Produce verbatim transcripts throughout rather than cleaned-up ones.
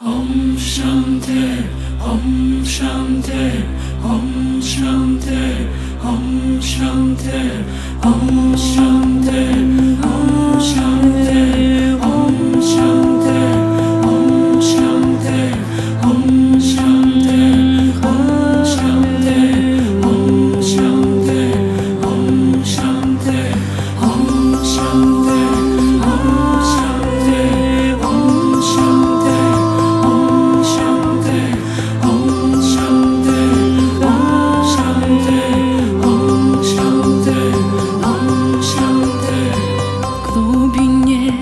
Om Shanti, Om Shanti, Om Shanti, Om Shanti, Om Shanti, Om Shanti, Om Shanti, Om Shanti, Om Shanti, Om Shanti, Om Shanti, Om Shanti, Om Shanti, Om Shanti, Om Shanti. В глубине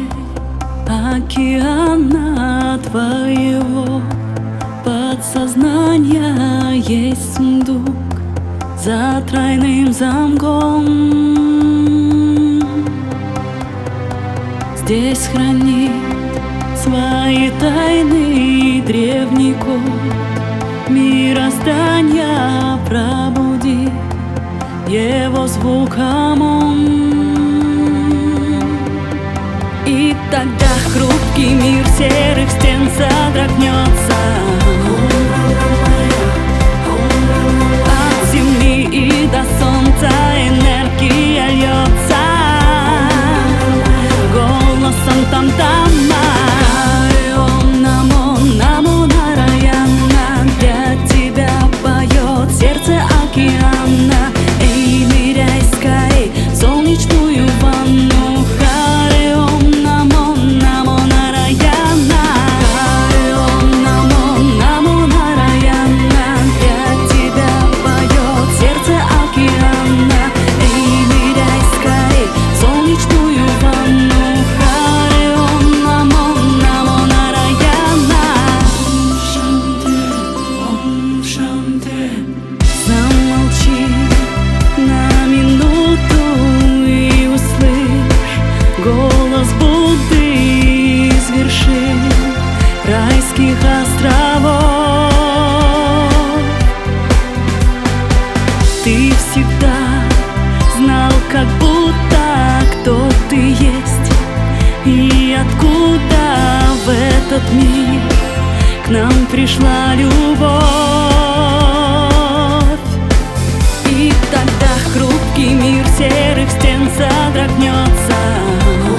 океана твоего подсознания есть сундук за тройным замком. Здесь хранит свои тайны древний код мироздания, пробуди его звуком он. И тогда хрупкий мир серых стен содрогнется, от земли и до солнца энергия льется голосом там-тама. Ом намо, намо Нараяна, для тебя поет сердце океана. Эй, ныряй скорей в солнечную ванну. Харе ом намо, намо Нараяна. Харе ом намо, намо Нараяна, для тебя поет сердце океана. Эй, ныряй скорей в солнечную ванну. Харе ом намо, намо Нараяна. Om Shanti, Замолчи на минуту и услышь голос Будды из вершин райских островов. Ты всегда знал, как будто, кто ты есть и откуда в этот мир к нам пришла любовь. И тогда хрупкий мир серых стен содрогнется,